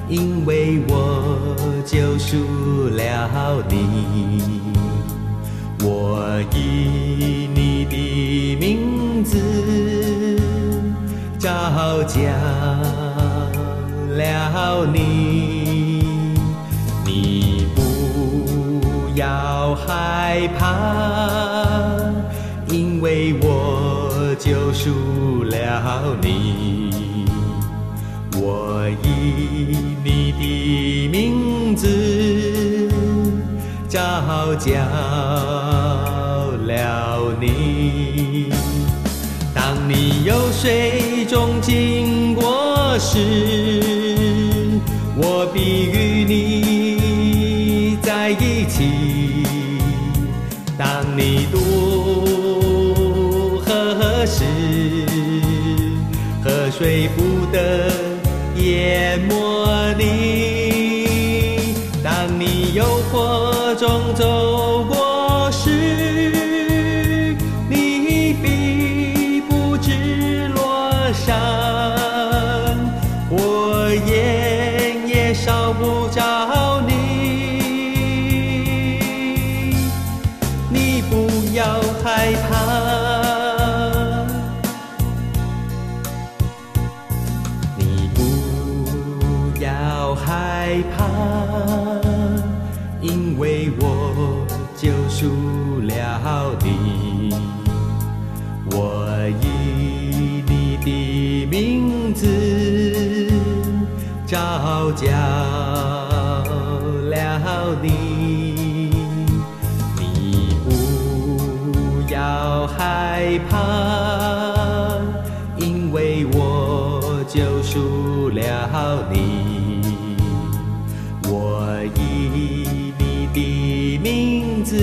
因为我救赎了你，我以你的名字召叫了你，你不要害怕，因为我救赎了你，我以你的名字召叫了你。当你有水中经过时，我必与你在一起。当你渡河时，河水不得淹没你。当你有火中走过时，你必不致落山，火焰也烧不着你。你不要害怕，你不要害怕，因为我救赎了你，我以你的名字召叫了你，你不要害怕，因为我救赎了你，我以你的名字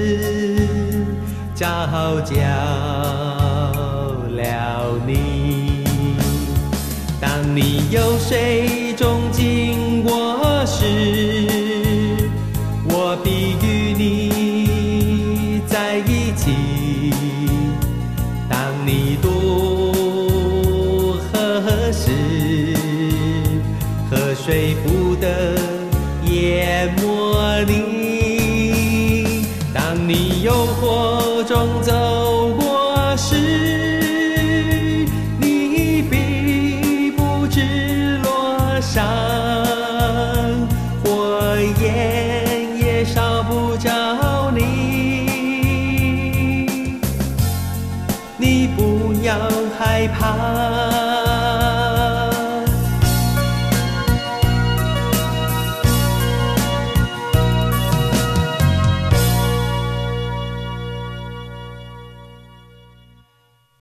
召叫了你。当你有水中经过时，我必与你在一起。当你渡河时，河水不得淹没你。当你有火中走过时，你必不致落山，火焰也烧不着你。你不要害怕，